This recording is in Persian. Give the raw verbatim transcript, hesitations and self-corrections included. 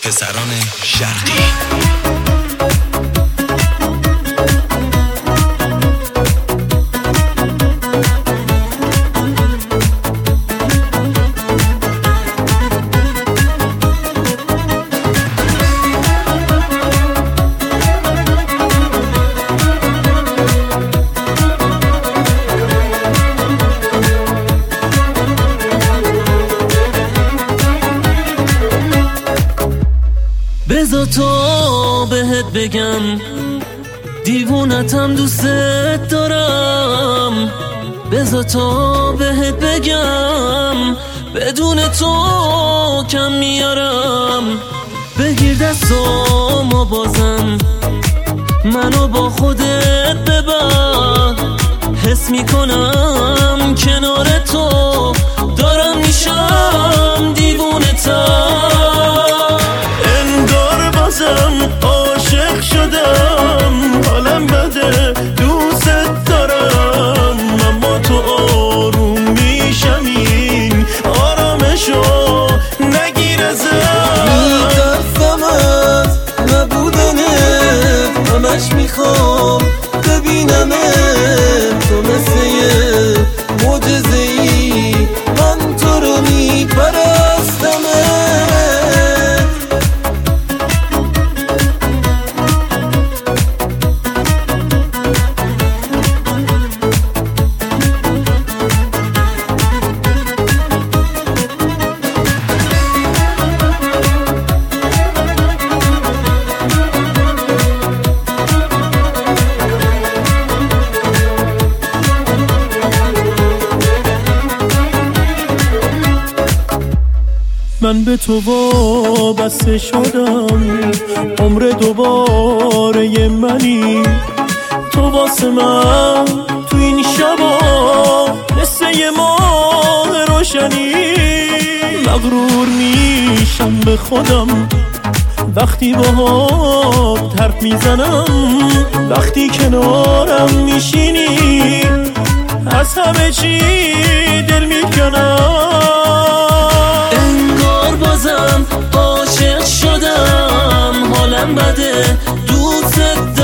پسران شرقی. بذار تو بهت بگم دیوونتم دوست دارم، بذار تو بهت بگم بدون تو کم میارم. بگیر دستامو بازم منو با خودت ببر، حس میکنم کنار تو دارم میشم دیوونتم. عاشق شدم حالم بده دوست دارم، اما تو آروم میشم این آرامشو نگیر ازم. میترسم از نبودنت همش میخوام ببینمت، تو مثل یه معجزه‌ای من تو رو میپرستمت. من به تو وابسته شدم، عمر دوباره منی تو واسه من تو این شبا مثل یه ماه روشنی. مغرور میشم به خودم وقتی باهات حرف میزنم، وقتی کنارم میشینی از همه چی دل میکنم. بازم عاشق شدم حالم بده دوست